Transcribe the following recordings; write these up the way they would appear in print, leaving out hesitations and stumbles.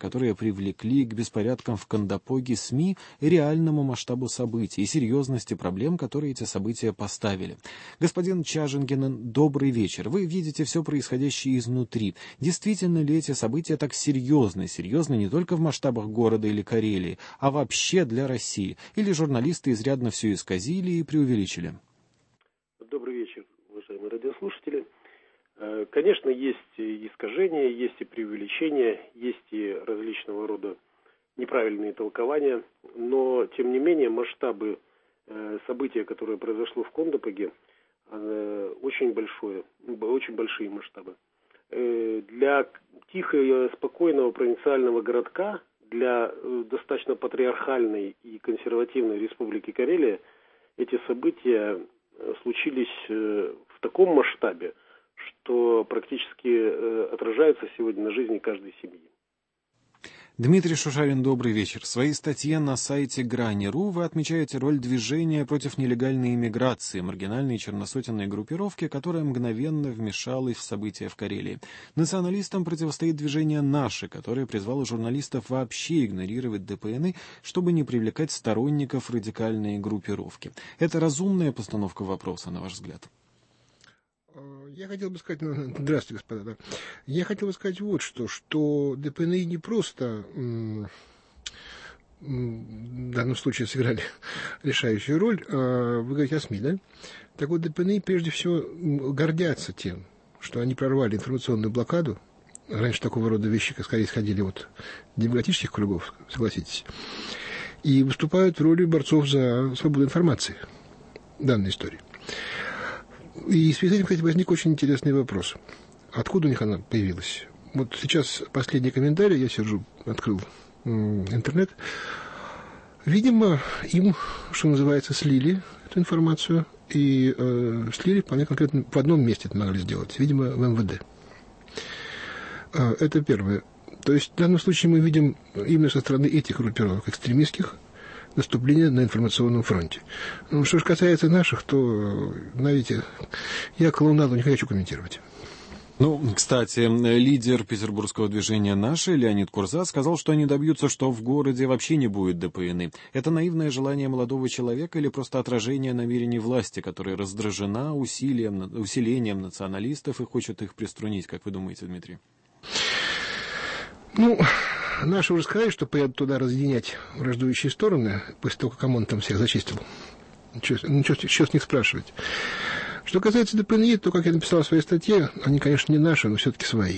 которые привлекли к беспорядкам в Кандапоге СМИ, реальному масштабу событий и серьезности проблем, которые эти события поставили. Господин Чажингинен, добрый вечер. Вы видите все происходящее изнутри. Действительно ли эти события так серьезны? Серьезны не только в масштабах города или Карелии, а вообще для России? Или журналисты изрядно все исказили и преувеличили? Добрый вечер, уважаемые радиослушатели. Конечно, есть и искажения, есть и преувеличения, есть и различного рода неправильные толкования, но, тем не менее, масштабы события, которое произошло в Кондопоге, очень большие масштабы. Для тихого, спокойного провинциального городка, для достаточно патриархальной и консервативной республики Карелия эти события случились в таком масштабе, что практически отражается сегодня на жизни каждой семьи. Дмитрий Шушарин, добрый вечер. В своей статье на сайте Грани.ру вы отмечаете роль движения против нелегальной иммиграции, маргинальной черносотенной группировки, которая мгновенно вмешалась в события в Карелии. Националистам противостоит движение «Наши», которое призвало журналистов вообще игнорировать ДПНы, чтобы не привлекать сторонников радикальной группировки. Это разумная постановка вопроса, на ваш взгляд? Я хотел бы сказать, здравствуйте, господа, да. Я хотел бы сказать вот что ДПНИ не просто в данном случае сыграли решающую роль. Вы говорите о СМИ, да? Так вот, ДПНИ прежде всего гордятся тем, что они прорвали информационную блокаду. Раньше такого рода вещи, как скорее, исходили от демократических кругов, согласитесь, и выступают в роли борцов за свободу информации в данной истории. И в связи с этим, кстати, возник очень интересный вопрос. Откуда у них она появилась? Вот сейчас последний комментарий, я сижу, открыл интернет. Видимо, им, что называется, слили эту информацию. И слили вполне конкретно в одном месте это могли сделать. Видимо, в МВД. Это первое. То есть в данном случае мы видим именно со стороны этих группировок экстремистских наступление на информационном фронте. Ну, что же касается наших, то, знаете, я клоунаду не хочу комментировать. Ну, кстати, лидер петербургского движения «Наши» Леонид Курза сказал, что они добьются, что в городе вообще не будет ДПНы. Это наивное желание молодого человека или просто отражение намерений власти, которая раздражена усилением националистов и хочет их приструнить, как вы думаете, Дмитрий? Ну, наши уже сказали, что поедут туда разъединять враждующие стороны, после того, как ОМОН там всех зачистил. Что с них спрашивать? Что касается ДПНИ, то, как я написал в своей статье, они, конечно, не наши, но все-таки свои.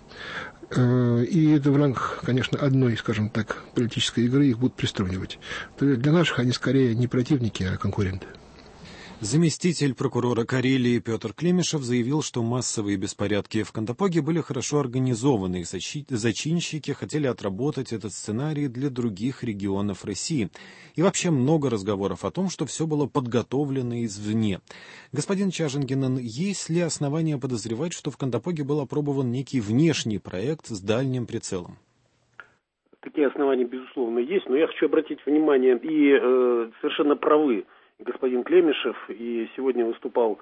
И это в рамках, конечно, одной, скажем так, политической игры их будут приструнивать. То есть для наших они скорее не противники, а конкуренты. Заместитель прокурора Карелии Петр Клемешев заявил, что массовые беспорядки в Кандапоге были хорошо организованы, и зачинщики хотели отработать этот сценарий для других регионов России. И вообще много разговоров о том, что все было подготовлено извне. Господин Чажингинен, есть ли основания подозревать, что в Кандапоге был опробован некий внешний проект с дальним прицелом? Такие основания, безусловно, есть, но я хочу обратить внимание, и совершенно правы господин Клемешев, и сегодня выступал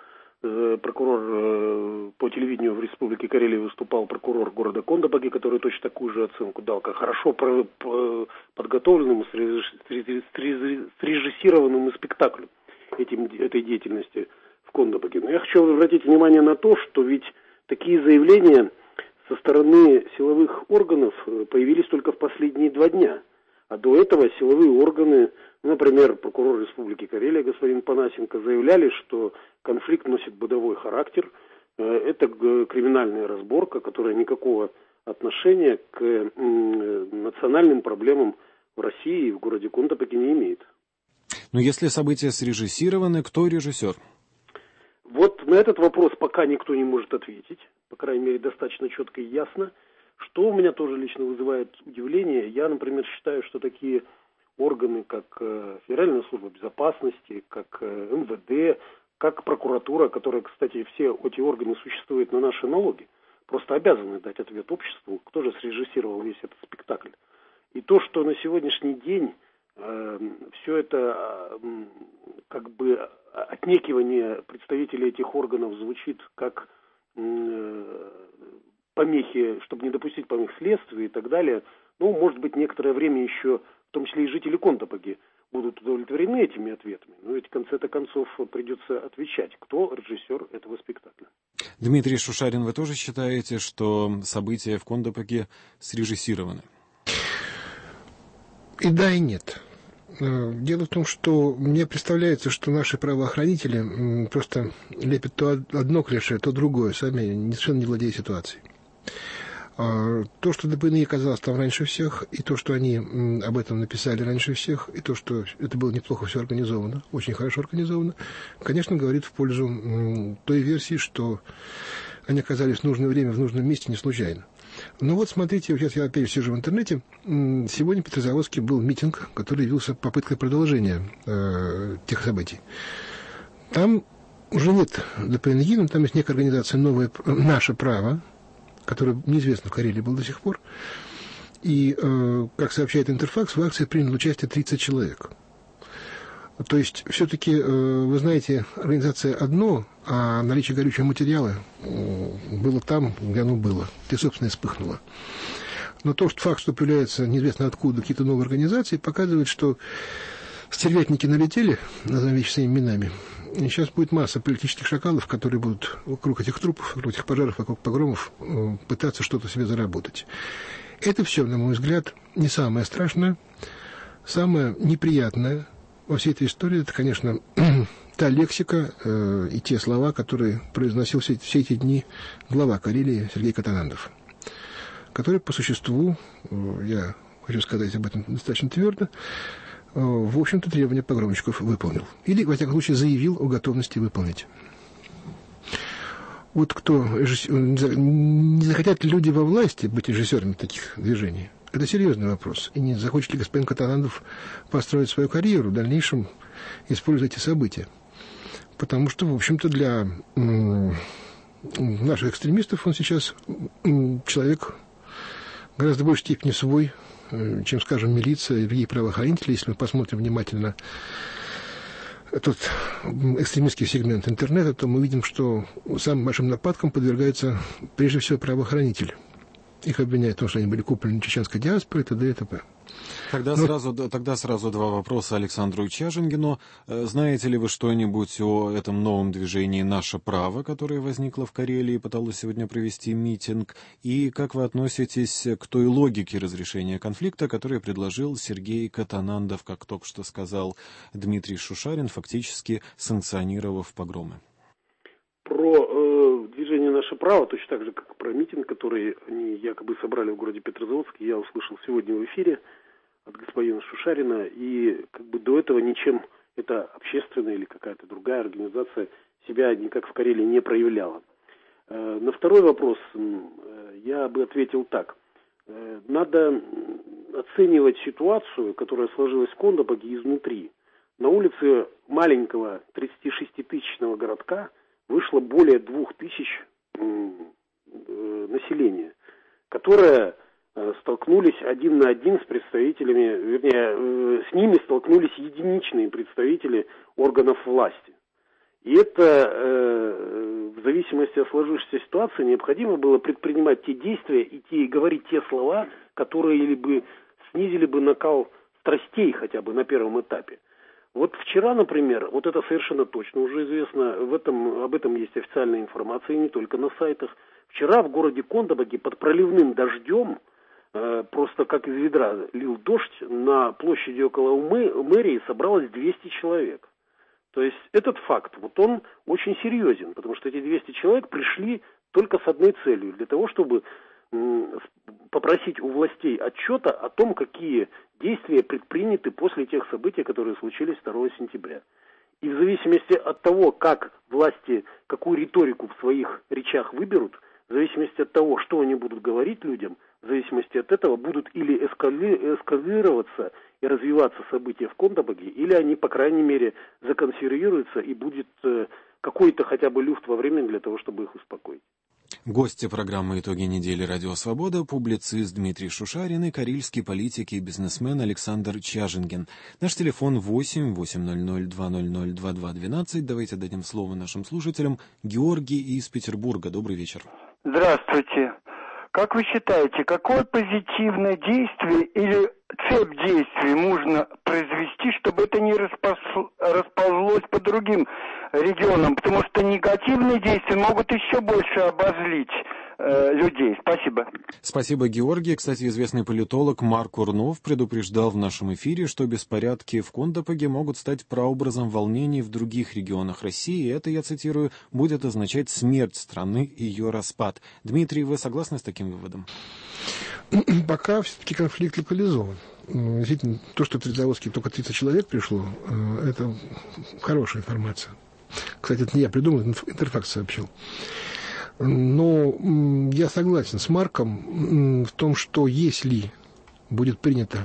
прокурор по телевидению в Республике Карелия, выступал прокурор города Кондопоги, который точно такую же оценку дал, как хорошо подготовленному, срежиссированному спектаклю этой деятельности в Кондопоге. Но я хочу обратить внимание на то, что ведь такие заявления со стороны силовых органов появились только в последние 2 дня. А до этого силовые органы, например, прокурор Республики Карелия господин Панасенко, заявляли, что конфликт носит бытовой характер. Это криминальная разборка, которая никакого отношения к национальным проблемам в России и в городе Кондопоге не имеет. Но если события срежиссированы, кто режиссер? Вот на этот вопрос пока никто не может ответить, по крайней мере, достаточно четко и ясно. Что у меня тоже лично вызывает удивление, я, например, считаю, что такие органы, как Федеральная служба безопасности, как МВД, как прокуратура, которая, кстати, все эти органы существуют на наши налоги, просто обязаны дать ответ обществу, кто же срежиссировал весь этот спектакль. И то, что на сегодняшний день все это как бы отнекивание представителей этих органов звучит как помехи, чтобы не допустить помех следствия и так далее, Ну, может быть, некоторое время еще, в том числе и жители Кондопоги, будут удовлетворены этими ответами, но ведь в конце-то концов придется отвечать, кто режиссер этого спектакля. Дмитрий Шушарин, вы тоже считаете, что события в Кондопоге срежиссированы? И да, и нет. Дело в том, что мне представляется, что наши правоохранители просто лепят то одно клише, то другое, сами совершенно не владея ситуацией. То, что ДПНИ оказалось там раньше всех, и то, что они об этом написали раньше всех, и то, что это было неплохо все организовано, очень хорошо организовано, конечно, говорит в пользу той версии, что они оказались в нужное время, в нужном месте не случайно. Ну вот, смотрите, сейчас я опять сижу в интернете. Сегодня в Петрозаводске был митинг, который явился попыткой продолжения тех событий. Там уже нет ДПНИ, но там есть некая организация «Новое наше право», которая неизвестна в Карелии была до сих пор. И, как сообщает Интерфакс, в акции приняло участие 30 человек. То есть, все-таки, вы знаете, организация одно, а наличие горючего материала было там, где оно было. И, собственно, и вспыхнуло. Но тот факт, что появляются неизвестно откуда какие-то новые организации, показывает, что стервятники налетели, назовем вещи своими именами. И сейчас будет масса политических шакалов, которые будут вокруг этих трупов, вокруг этих пожаров, вокруг погромов пытаться что-то себе заработать. Это все, на мой взгляд, не самое страшное. Самое неприятное во всей этой истории, это, конечно, та лексика и те слова, которые произносил все эти дни глава Карелии Сергей Катанандов, который по существу, я хочу сказать об этом достаточно твердо, в общем-то, требования погромщиков выполнил. Или, во всяком случае, заявил о готовности выполнить. Вот кто не захотят ли люди во власти быть режиссерами таких движений? Это серьезный вопрос. И не захочет ли господин Катанандов построить свою карьеру, в дальнейшем использовать эти события? Потому что, в общем-то, для наших экстремистов он сейчас человек гораздо большей степени свой, чем, скажем, милиция и другие правоохранители. Если мы посмотрим внимательно этот экстремистский сегмент интернета, то мы видим, что самым большим нападкам подвергаются прежде всего правоохранители. Их обвиняют в том, что они были куплены чеченской диаспорой, т.д. и т.п. Тогда сразу два вопроса Александру Чажингину. Знаете ли вы что-нибудь о этом новом движении «Наше право», которое возникло в Карелии и пыталось сегодня провести митинг? И как вы относитесь к той логике разрешения конфликта, которую предложил Сергей Катанандов, как только что сказал Дмитрий Шушарин, фактически санкционировав погромы? Про движение «Наше право», точно так же, как про митинг, который они якобы собрали в городе Петрозаводске, я услышал сегодня в эфире от господина Шушарина, и как бы до этого ничем эта общественная или какая-то другая организация себя никак в Карелии не проявляла. На второй вопрос я бы ответил так. Надо оценивать ситуацию, которая сложилась в Кондопоге изнутри. На улице маленького 36-тысячного городка вышло более 2000 населения, которые столкнулись один на один с представителями, вернее, с ними столкнулись единичные представители органов власти. И это, в зависимости от сложившейся ситуации, необходимо было предпринимать те действия и говорить те слова, которые бы снизили бы накал страстей хотя бы на первом этапе. Вот вчера, например, вот это совершенно точно уже известно, об этом есть официальная информация, и не только на сайтах. Вчера в городе Кондопоге под проливным дождем, просто как из ведра лил дождь, на площади около мэрии собралось 200 человек. То есть этот факт, вот он очень серьезен, потому что эти 200 человек пришли только с одной целью, для того, чтобы попросить у властей отчета о том, какие действия предприняты после тех событий, которые случились 2 сентября. И в зависимости от того, как власти, какую риторику в своих речах выберут, в зависимости от того, что они будут говорить людям, в зависимости от этого будут или эскалироваться и развиваться события в Кондопоге, или они, по крайней мере, законсервируются и будет какой-то хотя бы люфт во времени для того, чтобы их успокоить. Гости программы «Итоги недели. Радио Свобода», публицист Дмитрий Шушарин и карельский политик и бизнесмен Александр Чажингин. Наш телефон 8 800 200 2212. Давайте дадим слово нашим слушателям. Георгий из Петербурга. Добрый вечер. Здравствуйте. Как вы считаете, какое позитивное действие или цепь действий можно произвести, чтобы это не расползлось по другим регионам? Потому что негативные действия могут еще больше обозлить людей. Спасибо. Спасибо, Георгий. Кстати, известный политолог Марк Урнов предупреждал в нашем эфире, что беспорядки в Кондопоге могут стать прообразом волнений в других регионах России. И это, я цитирую, будет означать смерть страны и ее распад. Дмитрий, вы согласны с таким выводом? Пока все-таки конфликт локализован. Действительно, то, что в Трезаводске только 30 человек пришло, это хорошая информация. Кстати, это не я придумал, Интерфакс сообщил. Но я согласен с Марком в том, что если будет принята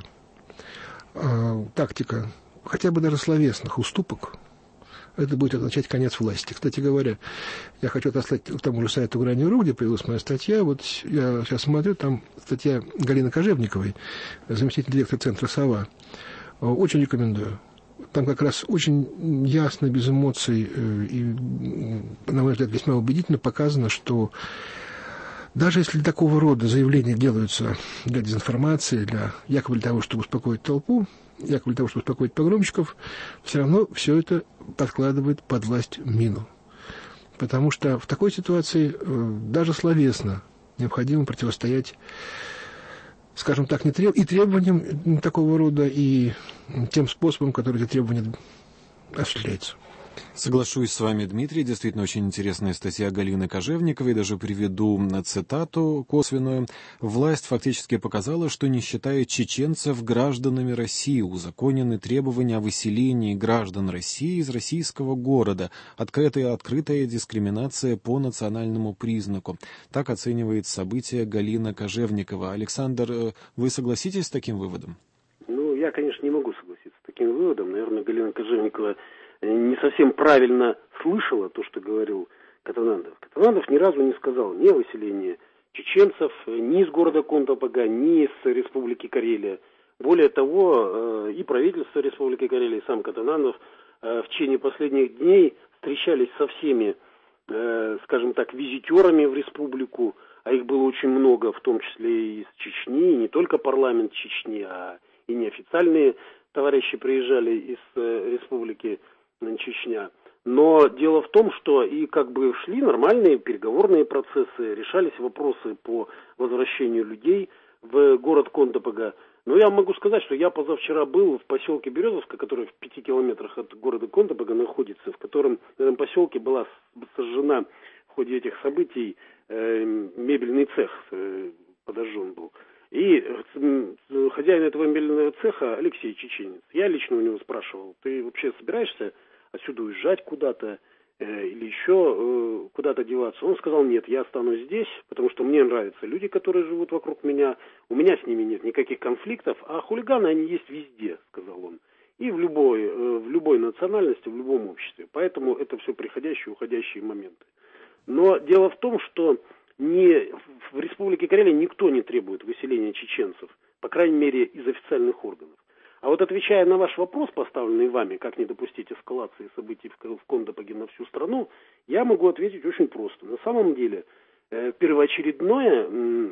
тактика хотя бы даже словесных уступок, это будет означать конец власти. Кстати говоря, я хочу отослать к тому же сайту Грани.ру, где появилась моя статья. Вот я сейчас смотрю, там статья Галины Кожевниковой, заместитель директора центра «Сова». Очень рекомендую. Там как раз очень ясно, без эмоций и, на мой взгляд, весьма убедительно показано, что даже если такого рода заявления делаются для дезинформации, якобы для того, чтобы успокоить толпу, якобы для того, чтобы успокоить погромщиков, все равно все это подкладывает под власть мину. Потому что в такой ситуации даже словесно необходимо противостоять, скажем так, и требованиям такого рода, и тем способом, который эти требования осуществляются. Соглашусь с вами, Дмитрий. Действительно, очень интересная статья Галины Кожевниковой. Даже приведу цитату косвенную. «Власть фактически показала, что, не считая чеченцев гражданами России, узаконены требования о выселении граждан России из российского города. Открытая дискриминация по национальному признаку». Так оценивает события Галина Кожевникова. Александр, вы согласитесь с таким выводом? Я, конечно, не могу согласиться с таким выводом. Наверное, Галина Кожевникова не совсем правильно слышала то, что говорил Катанандов. Катанандов ни разу не сказал ни о выселении чеченцев, ни из города Кондопога, ни из Республики Карелия. Более того, и правительство Республики Карелия, и сам Катанандов в течение последних дней встречались со всеми, скажем так, визитерами в республику, а их было очень много, в том числе и из Чечни, и не только парламент Чечни, а и неофициальные товарищи приезжали из Республики Чечня. Но дело в том, что и как бы шли нормальные переговорные процессы, решались вопросы по возвращению людей в город Кондопога. Но я могу сказать, что я позавчера был в поселке Березовка, который в 5 километрах от города Кондопога находится, в этом поселке была сожжена в ходе этих событий мебельный цех, подожжен был. И хозяин этого мебельного цеха Алексей Чеченец, я лично у него спрашивал: ты вообще собираешься отсюда уезжать куда-то или еще куда-то деваться? Он сказал: нет, я останусь здесь, потому что мне нравятся люди, которые живут вокруг меня, у меня с ними нет никаких конфликтов, а хулиганы, они есть везде, сказал он, и в любой национальности, в любом обществе, поэтому это все приходящие и уходящие моменты. Но дело в том, что в Республике Карелия никто не требует выселения чеченцев, по крайней мере, из официальных органов. А вот отвечая на ваш вопрос, поставленный вами, как не допустить эскалации событий в Кондопоге на всю страну, я могу ответить очень просто. На самом деле, первоочередная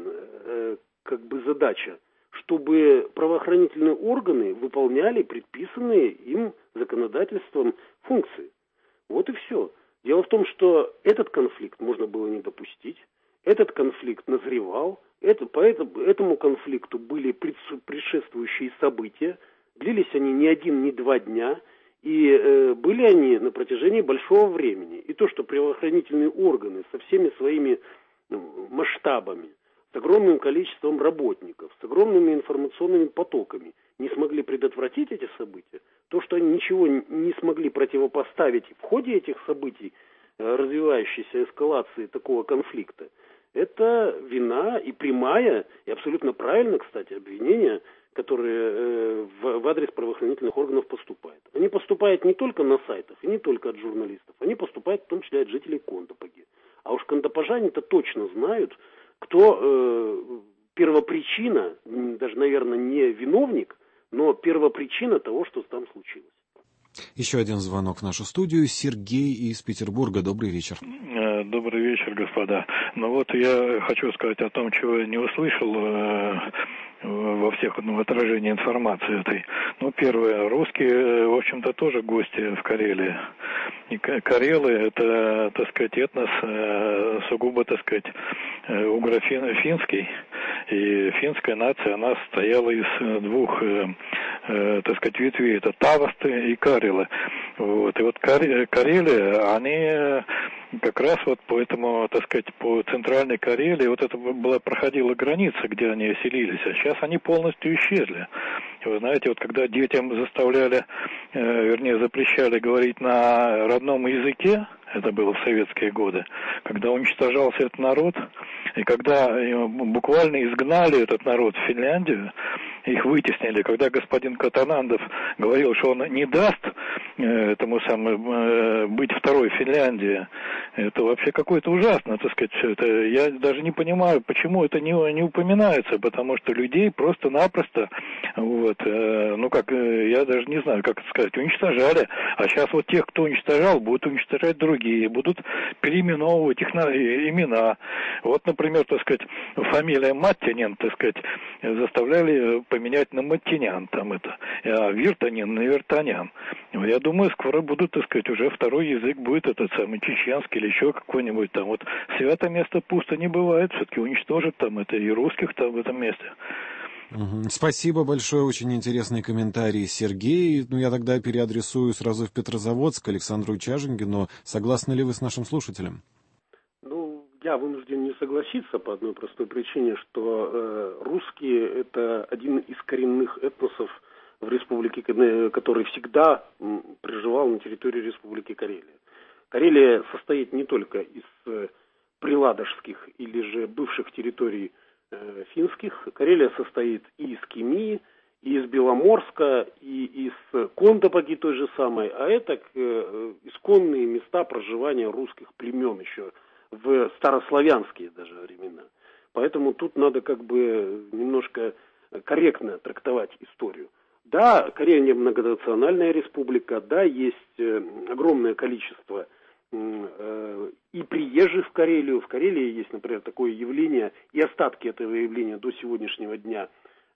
задача, чтобы правоохранительные органы выполняли предписанные им законодательством функции. Вот и все. Дело в том, что этот конфликт можно было не допустить. Этот конфликт назревал, по этому конфликту были предшествующие события, длились они не 1, не 2 дня, и были они на протяжении большого времени. И то, что правоохранительные органы со всеми своими масштабами, с огромным количеством работников, с огромными информационными потоками не смогли предотвратить эти события, то, что они ничего не смогли противопоставить в ходе этих событий, развивающейся эскалации такого конфликта, это вина и прямая, и абсолютно правильно, кстати, обвинение, которые в адрес правоохранительных органов поступают. Они поступают не только на сайтах, и не только от журналистов, они поступают в том числе от жителей Кондопоги. А уж кондопожане-то точно знают, кто первопричина, даже, наверное, не виновник, но первопричина того, что там случилось. Еще один звонок в нашу студию. Сергей из Петербурга. Добрый вечер. Добрый вечер, господа. Ну вот я хочу сказать о том, чего я не услышал во всех отражении информации этой. Ну, первое, русские, в общем-то, тоже гости в Карелии. И карелы — это, так сказать, этнос сугубо, так сказать, угро-финский. И финская нация, она состояла из двух, так сказать, ветвей. Это тавасты и карелы. Вот. И вот Карелия, они как раз вот по этому, так сказать, по центральной Карелии, вот это проходила граница, где они селились, а сейчас они полностью исчезли. И вы знаете, вот когда детям заставляли, вернее, запрещали говорить на родном языке, это было в советские годы, когда уничтожался этот народ, и когда буквально изгнали этот народ в Финляндию, их вытеснили, когда господин Катанандов говорил, что он не даст этому самому быть второй Финляндии, это вообще какое-то ужасно, так сказать, все это. Я даже не понимаю, почему это не упоминается, потому что людей просто-напросто, вот, ну как, я даже не знаю, как это сказать, уничтожали, а сейчас вот тех, кто уничтожал, будут уничтожать другие, будут переименовывать их имена. Вот, например, так сказать, фамилия Маттинин, так сказать, заставляли поменять на Маттинян, там это, а Виртанин на Виртанян. Я думаю, скоро будут, так сказать, уже второй язык будет этот самый чеченский или еще какой-нибудь там. Вот свято место пусто не бывает, все-таки уничтожат там это и русских там в этом месте. Спасибо большое, очень интересный комментарий, Сергей. Ну, я тогда переадресую сразу в Петрозаводск Александру Чажингину. Согласны ли вы с нашим слушателем? Ну, я вынужден не согласиться по одной простой причине, что русские — это один из коренных этносов в республике, который всегда проживал на территории республики Карелия. Карелия состоит не только из приладожских или же бывших территорий финских. Карелия состоит и из Кемии, и из Беломорска, и из Кондопоги той же самой, а это исконные места проживания русских племен еще в старославянские даже времена. Поэтому тут надо как бы немножко корректно трактовать историю. Да, Карелия многонациональная республика, да, есть огромное количество и приезжих в Карелию. В Карелии есть, например, такое явление, и остатки этого явления до сегодняшнего дня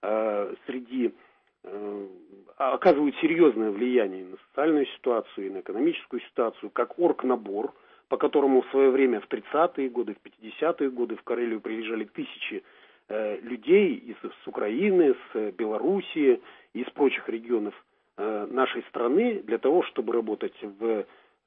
оказывают серьезное влияние на социальную ситуацию, и на экономическую ситуацию, как оргнабор, по которому в свое время в 30-е годы, в 50-е годы в Карелию приезжали тысячи людей с Украины, с Белоруссии, из прочих регионов нашей страны для того, чтобы работать в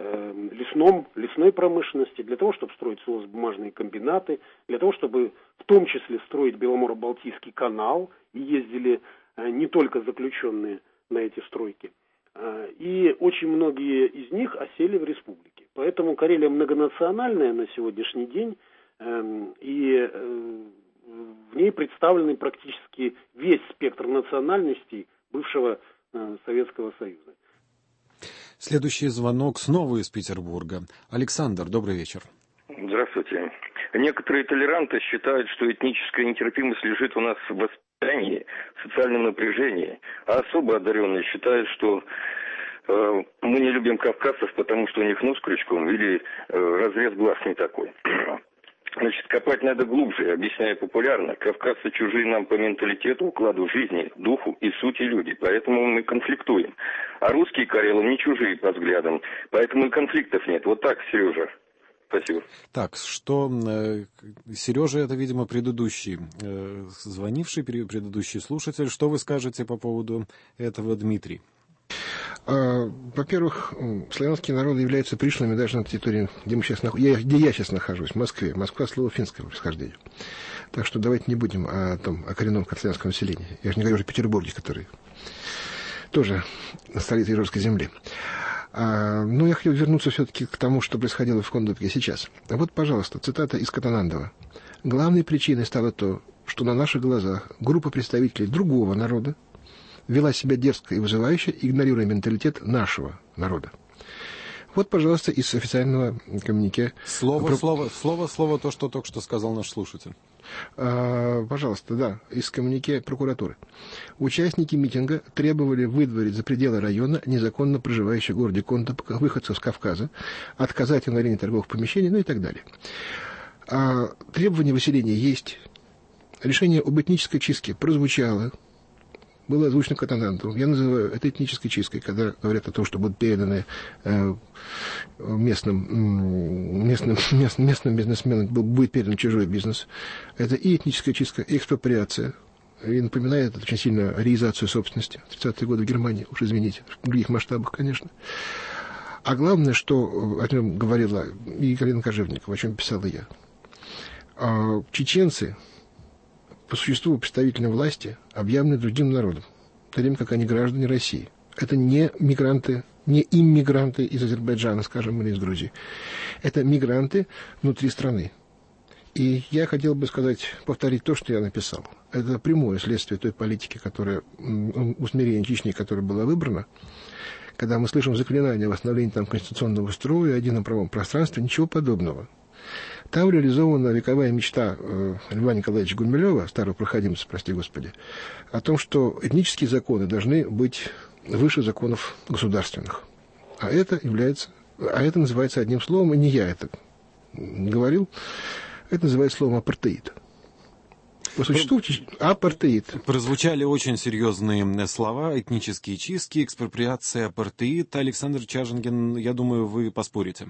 лесной промышленности, для того, чтобы строить бумажные комбинаты, для того, чтобы в том числе строить Беломоро-Балтийский канал, и ездили не только заключенные на эти стройки. И очень многие из них осели в республике. Поэтому Карелия многонациональная на сегодняшний день, и в ней представлены практически весь спектр национальностей бывшего Советского Союза. Следующий звонок снова из Петербурга. Александр, добрый вечер. Здравствуйте. Некоторые толеранты считают, что этническая нетерпимость лежит у нас в воспитании, в социальном напряжении, а особо одаренные считают, что мы не любим кавказцев, потому что у них нос крючком или разрез глаз не такой. Значит, копать надо глубже, объясняя популярно. Кавказцы чужие нам по менталитету, укладу жизни, духу и сути люди, поэтому мы конфликтуем. А русские карелам не чужие по взглядам, поэтому и конфликтов нет. Вот так, Сережа. Спасибо. Так, что Сережа, это, видимо, предыдущий звонивший, предыдущий слушатель. Что вы скажете по поводу этого, Дмитрий? Во-первых, славянские народы являются пришлыми даже на территории, где я сейчас нахожусь, в Москве. Москва — слово финского происхождения. Так что давайте не будем о коренном славянском населении. Я же не говорю уже о Петербурге, который тоже столица Ижорской земли. Но я хотел вернуться все-таки к тому, что происходило в Кондопоге сейчас. Вот, пожалуйста, цитата из Катанандова. «Главной причиной стало то, что на наших глазах группа представителей другого народа вела себя дерзко и вызывающе, игнорируя менталитет нашего народа». Вот, пожалуйста, из официального коммюнике. Слово, то, что только что сказал наш слушатель. Пожалуйста, да, из коммюнике прокуратуры. Участники митинга требовали выдворить за пределы района незаконно проживающих в городе Кондопога выходцев с Кавказа, отказать им в аренде торговых помещений, ну и так далее. Требования выселения есть. Решение об этнической чистке прозвучало, было озвучено катанантом. Я называю это этнической чисткой, когда говорят о том, что будут переданы местным бизнесменам, будет передан чужой бизнес. Это и этническая чистка, и экспроприация. И напоминает это очень сильно реализацию собственности. 30-е годы в Германии, уж извините, в других масштабах, конечно. А главное, что о чем говорила и Галина Кожевникова, о чем писала я. Чеченцы по существу представительной власти объявлены другим народом, в то время как они граждане России. Это не мигранты, не иммигранты из Азербайджана, скажем, или из Грузии. Это мигранты внутри страны. И я хотел бы повторить то, что я написал. Это прямое следствие той политики, которая, усмирение Чечни, которая была выбрана. Когда мы слышим заклинания о восстановлении там конституционного строя, едином правом пространстве, ничего подобного. Там реализована вековая мечта Льва Николаевича Гумилева, старого проходимца, прости господи, о том, что этнические законы должны быть выше законов государственных. А это называется одним словом, и не я это говорил, это называется словом апартеид. По существу апартеид. Прозвучали очень серьезные слова: этнические чистки, экспроприация, апартеид. Александр Чажангин, я думаю, вы поспорите.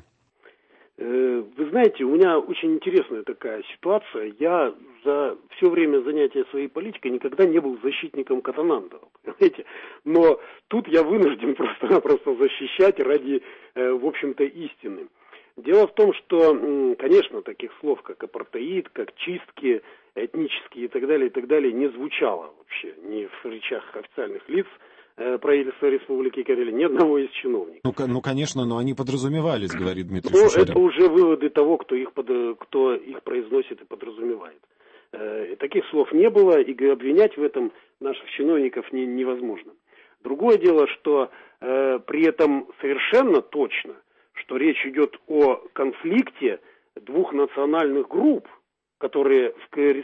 Вы знаете, у меня очень интересная такая ситуация. Я за все время занятия своей политикой никогда не был защитником катанантов, понимаете? Но тут я вынужден просто-напросто защищать ради, в общем-то, истины. Дело в том, что, конечно, таких слов, как апартеид, как чистки этнические и так далее, не звучало вообще ни в речах официальных лиц правительства Республики Карелия, ни одного из чиновников. Ну, конечно, но они подразумевались, говорит Дмитрий Шушарин. Это уже выводы того, кто их произносит и подразумевает. Таких слов не было, и обвинять в этом наших чиновников невозможно. Другое дело, что при этом совершенно точно, что речь идет о конфликте двух национальных групп, которые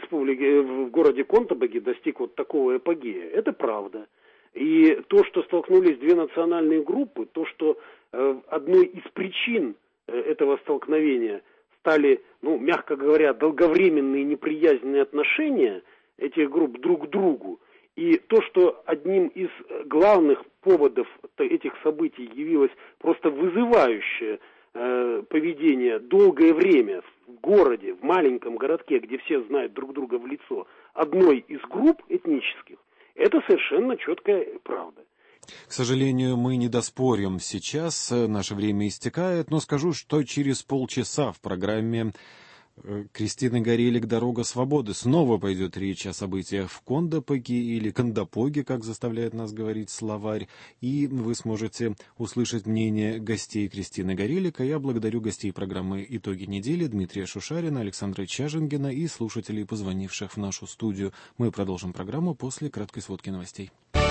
в городе Кондопоге достиг вот такого апогея. Это правда. И то, что столкнулись две национальные группы, то, что одной из причин этого столкновения стали, мягко говоря, долговременные неприязненные отношения этих групп друг к другу, и то, что одним из главных поводов этих событий явилось просто вызывающее поведение долгое время в городе, в маленьком городке, где все знают друг друга в лицо, одной из групп этнических, это совершенно четкая правда. К сожалению, мы не доспорим сейчас, наше время истекает, но скажу, что через полчаса в программе Кристины Горелик «Дорога свободы» снова пойдет речь о событиях в Кондопоге или Кондопоге, как заставляет нас говорить словарь, и вы сможете услышать мнение гостей Кристины Горелик. Я благодарю гостей программы «Итоги недели» Дмитрия Шушарина, Александра Чажангина и слушателей, позвонивших в нашу студию. Мы продолжим программу после краткой сводки новостей.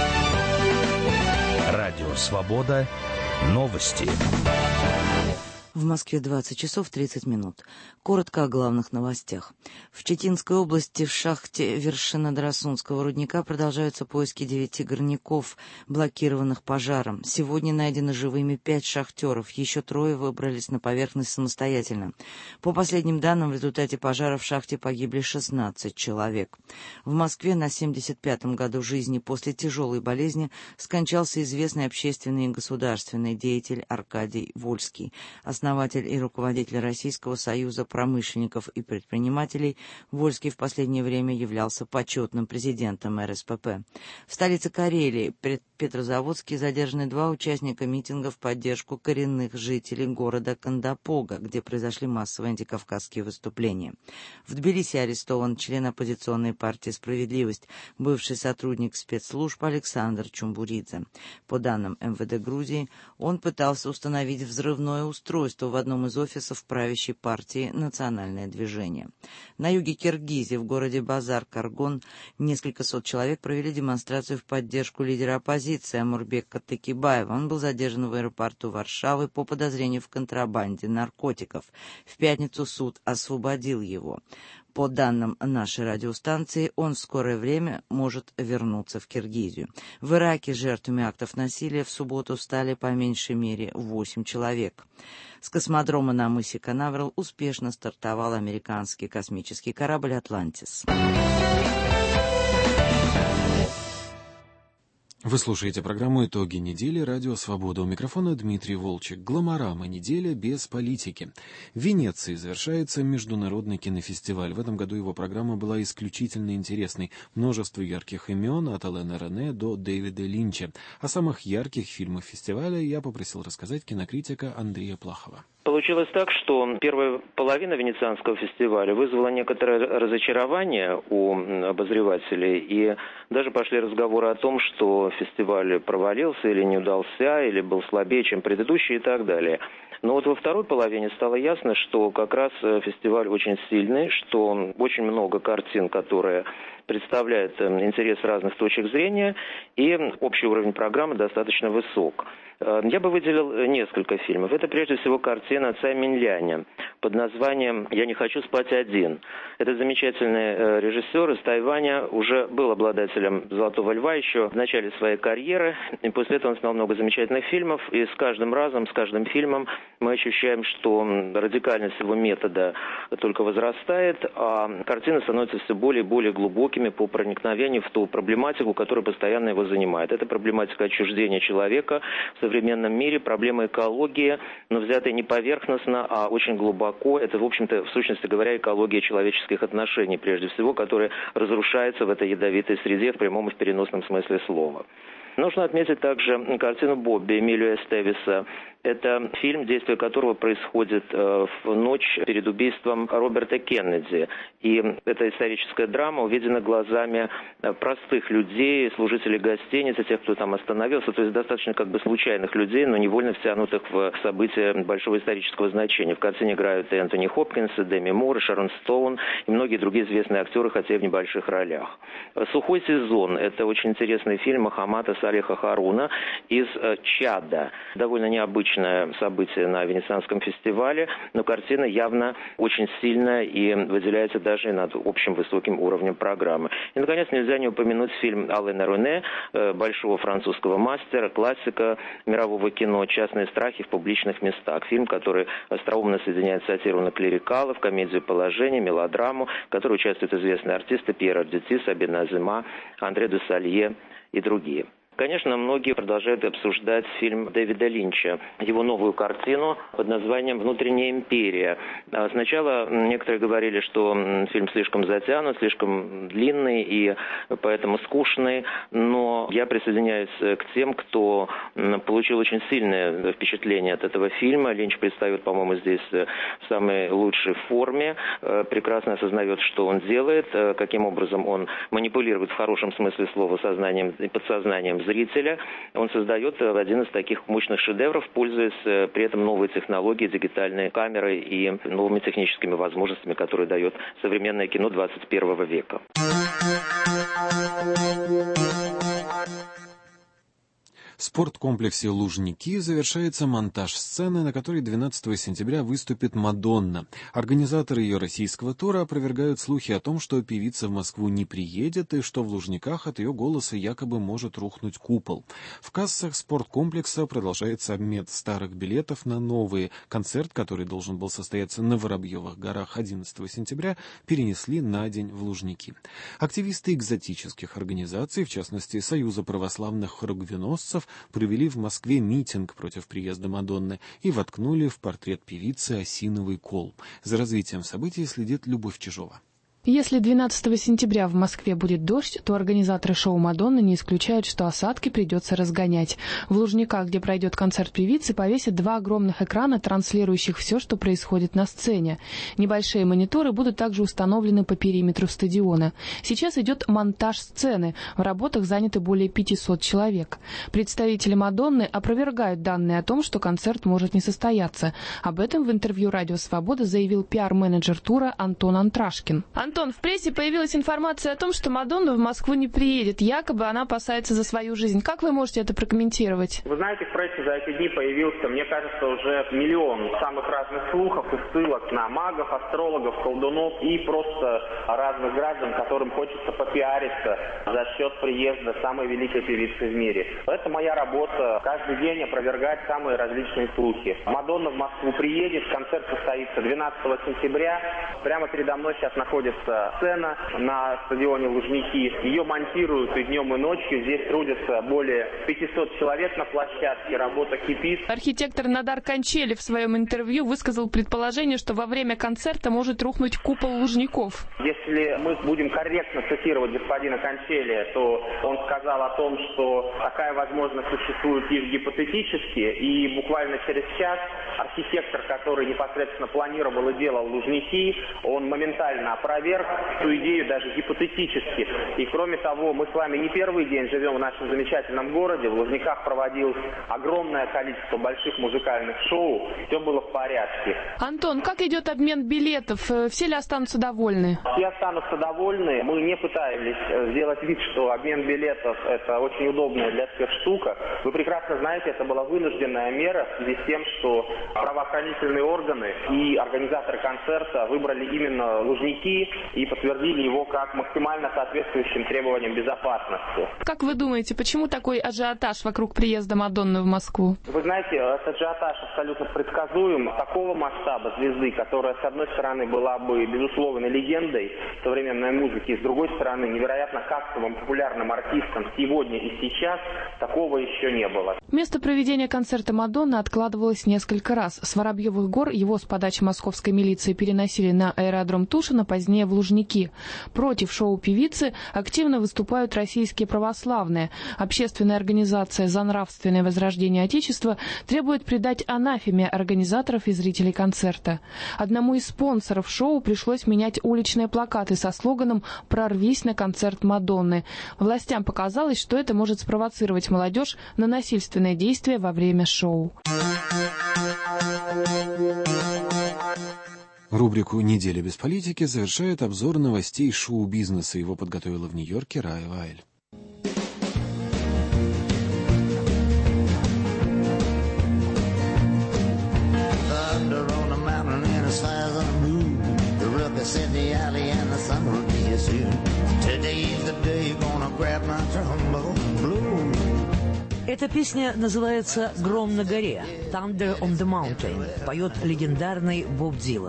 Радио «Свобода». Новости. В Москве 20 часов 30 минут. Коротко о главных новостях. В Читинской области в шахте Вершина-Драсунского рудника продолжаются поиски 9 горняков, блокированных пожаром. Сегодня найдены живыми 5 шахтеров, еще 3 выбрались на поверхность самостоятельно. По последним данным, в результате пожара в шахте погибли 16 человек. В Москве на 75-м году жизни после тяжелой болезни скончался известный общественный и государственный деятель Аркадий Вольский. Основатель и руководитель Российского союза промышленников и предпринимателей, Вольский в последнее время являлся почетным президентом РСПП. В столице Карелии, Петрозаводске, задержаны 2 участника митинга в поддержку коренных жителей города Кондопога, где произошли массовые антикавказские выступления. В Тбилиси арестован член оппозиционной партии «Справедливость», бывший сотрудник спецслужб Александр Чумбуридзе. По данным МВД Грузии, он пытался установить взрывное устройство в одном из офисов правящей партии «Национальное движение». На юге Киргизии, в городе Базар-Каргон, несколько сот человек провели демонстрацию в поддержку лидера оппозиции Амурбека Текибаева. Он был задержан в аэропорту Варшавы по подозрению в контрабанде наркотиков. В пятницу суд освободил его. По данным нашей радиостанции, он в скорое время может вернуться в Киргизию. В Ираке жертвами актов насилия в субботу стали по меньшей мере 8 человек. С космодрома на мысе Канаверал успешно стартовал американский космический корабль «Атлантис». Вы слушаете программу «Итоги недели» «Радио Свобода». У микрофона Дмитрий Волчек. Гломорама. Неделя без политики. В Венеции завершается международный кинофестиваль. В этом году его программа была исключительно интересной. Множество ярких имен от Алена Рене до Дэвида Линча. О самых ярких фильмах фестиваля я попросил рассказать кинокритика Андрея Плахова. Получилось так, что первая половина Венецианского фестиваля вызвала некоторое разочарование у обозревателей, и даже пошли разговоры о том, что фестиваль провалился или не удался, или был слабее, чем предыдущий и так далее. Но вот во второй половине стало ясно, что как раз фестиваль очень сильный, что очень много картин, которые представляют интерес разных точек зрения, и общий уровень программы достаточно высок. Я бы выделил несколько фильмов. Это прежде всего картина Цай Минляня под названием «Я не хочу спать один». Это замечательный режиссер из Тайваня, уже был обладателем «Золотого льва» еще в начале своей карьеры, и после этого он снял много замечательных фильмов, и с каждым разом, с каждым фильмом мы ощущаем, что радикальность его метода только возрастает, а картины становятся все более и более глубокими по проникновению в ту проблематику, которая постоянно его занимает. Это проблематика отчуждения человека в современном мире, проблема экологии, но взятая не поверхностно, а очень глубоко. Это, в общем-то, в сущности говоря, экология человеческих отношений, прежде всего, которая разрушается в этой ядовитой среде в прямом и в переносном смысле слова. Нужно отметить также картину «Бобби» Эмилио Эстевеса. Это фильм, действие которого происходит в ночь перед убийством Роберта Кеннеди. И эта историческая драма увидена глазами простых людей, служителей гостиницы, тех, кто там остановился, то есть достаточно как бы случайных людей, но невольно втянутых в события большого исторического значения. В картине играют и Энтони Хопкинс, и Деми Мур, и Шарон Стоун, и многие другие известные актеры, хотя и в небольших ролях. «Сухой сезон» — это очень интересный фильм Мохаммада Салиха Харуна из Чада. Довольно необычное событие на Венецианском фестивале, но картина явно очень сильная и выделяется даже над общим высоким уровнем программы. И, наконец, нельзя не упомянуть фильм Алена Рене, большого французского мастера, классика мирового кино «Частные страхи в публичных местах». Фильм, который остроумно соединяет сатиру на клерикалов, комедию положения, мелодраму, в которой участвуют известные артисты Пьер Ардити, Сабин Азима, Андре де Салье и другие. Конечно, многие продолжают обсуждать фильм Дэвида Линча, его новую картину под названием «Внутренняя империя». Сначала некоторые говорили, что фильм слишком затянут, слишком длинный и поэтому скучный, но я присоединяюсь к тем, кто получил очень сильное впечатление от этого фильма. Линч предстает, по-моему, здесь в самой лучшей форме, прекрасно осознает, что он делает, каким образом он манипулирует в хорошем смысле слова сознанием и подсознанием зрителя. Он создает один из таких мощных шедевров, пользуясь при этом новой технологией, дигитальной камерой и новыми техническими возможностями, которые дает современное кино 21 века. В спорткомплексе «Лужники» завершается монтаж сцены, на которой 12 сентября выступит Мадонна. Организаторы ее российского тура опровергают слухи о том, что певица в Москву не приедет и что в Лужниках от ее голоса якобы может рухнуть купол. В кассах спорткомплекса продолжается обмен старых билетов на новые. Концерт, который должен был состояться на Воробьевых горах 11 сентября, перенесли на день в Лужники. Активисты экзотических организаций, в частности Союза православных хоругвеносцев, провели в Москве митинг против приезда Мадонны и воткнули в портрет певицы осиновый кол. За развитием событий следит Любовь Чижова. Если 12 сентября в Москве будет дождь, то организаторы шоу «Мадонна» не исключают, что осадки придется разгонять. В Лужниках, где пройдет концерт певицы, повесят 2 огромных экрана, транслирующих все, что происходит на сцене. Небольшие мониторы будут также установлены по периметру стадиона. Сейчас идет монтаж сцены. В работах заняты более 500 человек. Представители «Мадонны» опровергают данные о том, что концерт может не состояться. Об этом в интервью «Радио Свобода» заявил пиар-менеджер тура Антон Антрашкин. Антон, в прессе появилась информация о том, что Мадонна в Москву не приедет. Якобы она опасается за свою жизнь. Как вы можете это прокомментировать? Вы знаете, в прессе за эти дни появился, мне кажется, уже миллион самых разных слухов и ссылок на магов, астрологов, колдунов и просто разных граждан, которым хочется попиариться за счет приезда самой великой певицы в мире. Это моя работа. Каждый день опровергать самые различные слухи. Мадонна в Москву приедет, концерт состоится 12 сентября. Прямо передо мной сейчас находится сцена на стадионе Лужники. Ее монтируют и днем, и ночью. Здесь трудятся более 500 человек на площадке. Работа кипит. Архитектор Надар Кончели в своем интервью высказал предположение, что во время концерта может рухнуть купол Лужников. Если мы будем корректно цитировать господина Кончели, то он сказал о том, что такая возможность существует лишь гипотетически, и буквально через час архитектор, который непосредственно планировал и делал Лужники, он моментально опроверг эту идею даже гипотетически. И кроме того, мы с вами не первый день живем в нашем замечательном городе. В Лужниках проводилось огромное количество больших музыкальных шоу. Все было в порядке. Антон, как идет обмен билетов? Все ли останутся довольны? Все останутся довольны. Мы не пытались сделать вид, что обмен билетов – это очень удобная для всех штука. Вы прекрасно знаете, это была вынужденная мера в связи с тем, что правоохранительные органы и организаторы концерта выбрали именно Лужники и подтвердили его как максимально соответствующим требованиям безопасности. Как вы думаете, почему такой ажиотаж вокруг приезда Мадонны в Москву? Вы знаете, этот ажиотаж абсолютно предсказуем. Такого масштаба звезды, которая, с одной стороны, была бы, безусловно, легендой современной музыки, и, с другой стороны, невероятно кассовым, популярным артистом сегодня и сейчас, такого еще не было. Место проведения концерта Мадонны откладывалось несколько раз. С Воробьевых гор его с подачи московской милиции переносили на аэродром Тушино, позднее в Лужники. Против шоу певицы активно выступают российские православные. Общественная организация «За нравственное возрождение Отечества» требует предать анафеме организаторов и зрителей концерта. Одному из спонсоров шоу пришлось менять уличные плакаты со слоганом «Прорвись на концерт Мадонны». Властям показалось, что это может спровоцировать молодежь на насильственные действия во время шоу. Рубрику «Неделя без политики» завершает обзор новостей шоу-бизнеса. Его подготовила в Нью-Йорке Рая Вайль. Эта песня называется «Гром на горе» «Thunder on the Mountain», поет легендарный Боб Дилан.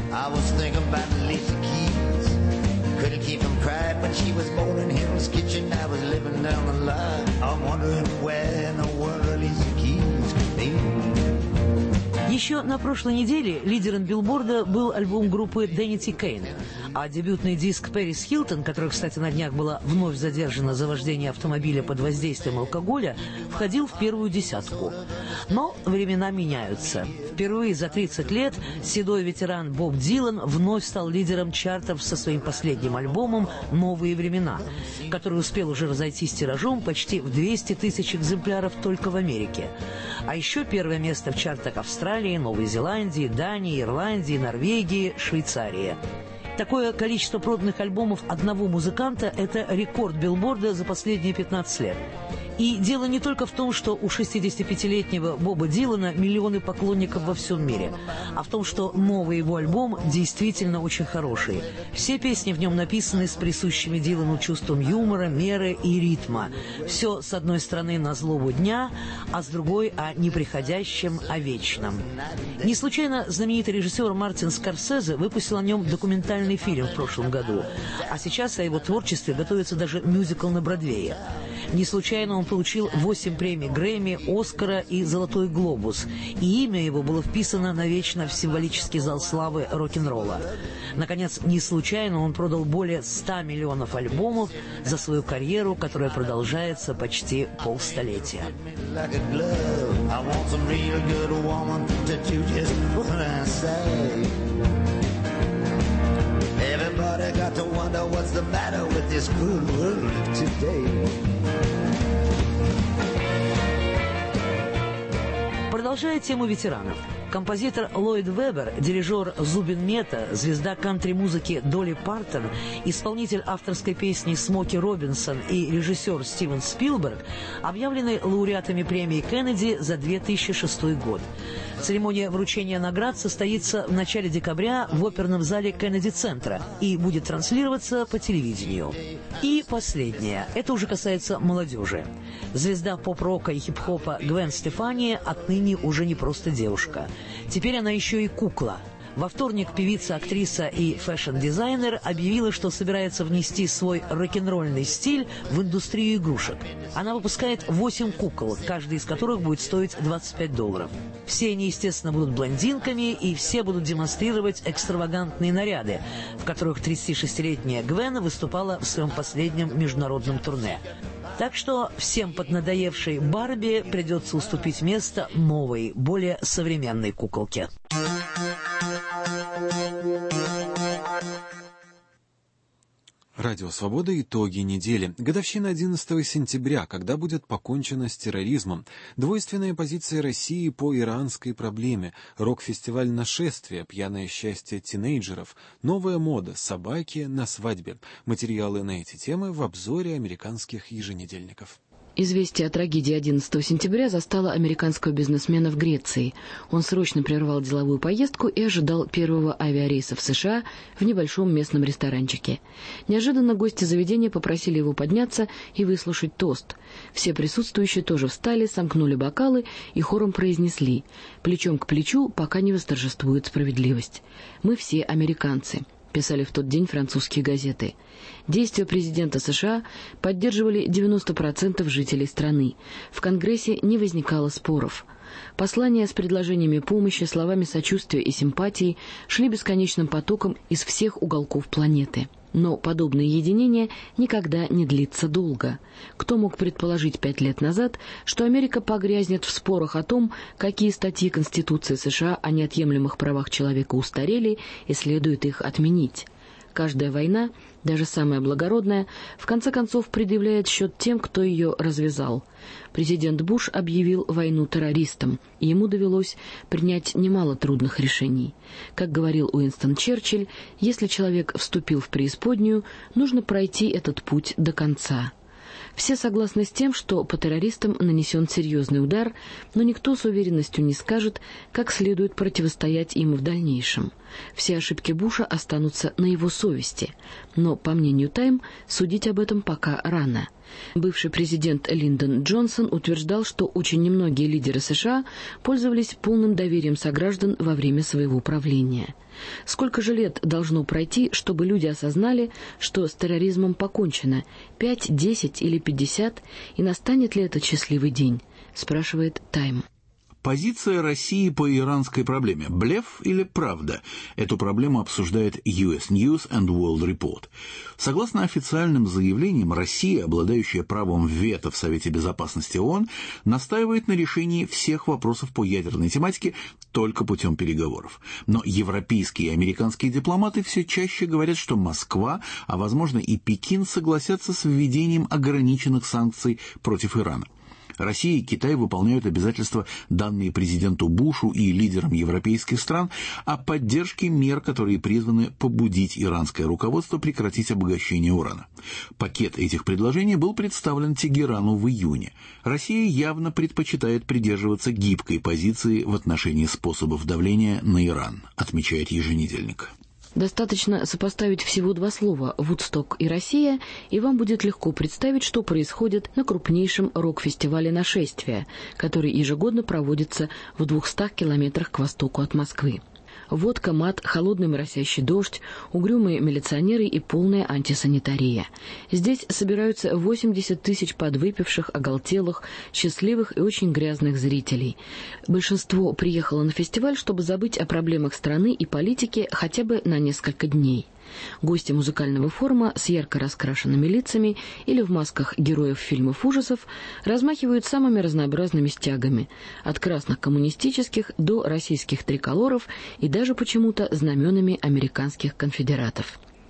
Еще на прошлой неделе лидером билборда был альбом группы Danity Kane, а дебютный диск Пэрис Хилтон, которая, кстати, на днях была вновь задержана за вождение автомобиля под воздействием алкоголя, входил в первую десятку. Но времена меняются. Впервые за 30 лет седой ветеран Боб Дилан вновь стал лидером чартов со своим последним альбомом «Новые времена», который успел уже разойтись тиражом почти в 200 тысяч экземпляров только в Америке. А еще первое место в чартах Австралии, Новой Зеландии, Дании, Ирландии, Норвегии, Швейцарии. Такое количество проданных альбомов одного музыканта – это рекорд билборда за последние 15 лет. И дело не только в том, что у 65-летнего Боба Дилана миллионы поклонников во всем мире, а в том, что новый его альбом действительно очень хороший. Все песни в нем написаны с присущими Дилану чувством юмора, меры и ритма. Все, с одной стороны, на злобу дня, а с другой – о неприходящем, о вечном. Не случайно знаменитый режиссер Мартин Скорсезе выпустил о нем документальный фильм в прошлом году, а сейчас о его творчестве готовится даже мюзикл на Бродвее. Не случайно он получил 8 премий Грэмми, Оскара и Золотой глобус, и имя его было вписано навечно в символический зал славы рок-н-ролла. Наконец, не случайно он продал более 100 миллионов альбомов за свою карьеру, которая продолжается почти полстолетия. Продолжая тему ветеранов, Композитор Ллойд Веббер, дирижер Зубин Мета, звезда кантри-музыки Долли Партон, исполнитель авторской песни Смоки Робинсон и режиссер Стивен Спилберг объявлены лауреатами премии Кеннеди за 2006 год. Церемония вручения наград состоится в начале декабря в оперном зале Кеннеди-центра и будет транслироваться по телевидению. И последнее. Это уже касается молодежи. Звезда поп-рока и хип-хопа Гвен Стефани отныне уже не просто девушка. Теперь она еще и кукла. Во вторник певица, актриса и фэшн-дизайнер объявила, что собирается внести свой рок-н-ролльный стиль в индустрию игрушек. Она выпускает 8 кукол, каждая из которых будет стоить $25. Все они, естественно, будут блондинками, и все будут демонстрировать экстравагантные наряды, в которых 36-летняя Гвен выступала в своем последнем международном турне. Так что всем поднадоевшей Барби придется уступить место новой, более современной куколке. Радио «Свобода. Итоги недели». Годовщина 11 сентября, когда будет покончено с терроризмом. Двойственная позиция России по иранской проблеме. Рок-фестиваль «Нашествие», пьяное счастье тинейджеров. Новая мода, собаки на свадьбе. Материалы на эти темы в обзоре американских еженедельников. Известие о трагедии 11 сентября застало американского бизнесмена в Греции. Он срочно прервал деловую поездку и ожидал первого авиарейса в США в небольшом местном ресторанчике. Неожиданно гости заведения попросили его подняться и выслушать тост. Все присутствующие тоже встали, сомкнули бокалы и хором произнесли: «Плечом к плечу, пока не восторжествует справедливость. Мы все американцы», писали в тот день французские газеты. Действия президента США поддерживали 90% жителей страны. В Конгрессе не возникало споров. Послания с предложениями помощи, словами сочувствия и симпатии шли бесконечным потоком из всех уголков планеты. Но подобное единение никогда не длится долго. Кто мог предположить 5 лет назад, что Америка погрязнет в спорах о том, какие статьи Конституции США о неотъемлемых правах человека устарели и следует их отменить? Каждая война, даже самая благородная, в конце концов предъявляет счет тем, кто ее развязал. Президент Буш объявил войну террористам, и ему довелось принять немало трудных решений. Как говорил Уинстон Черчилль, если человек вступил в преисподнюю, нужно пройти этот путь до конца. Все согласны с тем, что по террористам нанесен серьезный удар, но никто с уверенностью не скажет, как следует противостоять им в дальнейшем. Все ошибки Буша останутся на его совести, но, по мнению «Тайм», судить об этом пока рано. Бывший президент Линдон Джонсон утверждал, что очень немногие лидеры США пользовались полным доверием сограждан во время своего правления. Сколько же лет должно пройти, чтобы люди осознали, что с терроризмом покончено? 5, 10 или 50? И настанет ли этот счастливый день? Спрашивает «Тайм». Позиция России по иранской проблеме – блеф или правда? Эту проблему обсуждает US News and World Report. Согласно официальным заявлениям, Россия, обладающая правом вето в Совете Безопасности ООН, настаивает на решении всех вопросов по ядерной тематике только путем переговоров. Но европейские и американские дипломаты все чаще говорят, что Москва, а возможно и Пекин, согласятся с введением ограниченных санкций против Ирана. Россия и Китай выполняют обязательства, данные президенту Бушу и лидерам европейских стран, о поддержке мер, которые призваны побудить иранское руководство прекратить обогащение урана. Пакет этих предложений был представлен Тегерану в июне. Россия явно предпочитает придерживаться гибкой позиции в отношении способов давления на Иран, отмечает еженедельник. Достаточно сопоставить всего 2 слова «Вудсток» и «Россия», и вам будет легко представить, что происходит на крупнейшем рок-фестивале «Нашествие», который ежегодно проводится в 200 километрах к востоку от Москвы. Водка, мат, холодный моросящий дождь, угрюмые милиционеры и полная антисанитария. Здесь собираются 80 тысяч подвыпивших, оголтелых, счастливых и очень грязных зрителей. Большинство приехало на фестиваль, чтобы забыть о проблемах страны и политики хотя бы на несколько дней. Гости музыкального форума с ярко раскрашенными лицами или в масках героев фильмов ужасов размахивают самыми разнообразными стягами, от красных коммунистических до российских триколоров и даже почему-то знаменами американских конфедератов.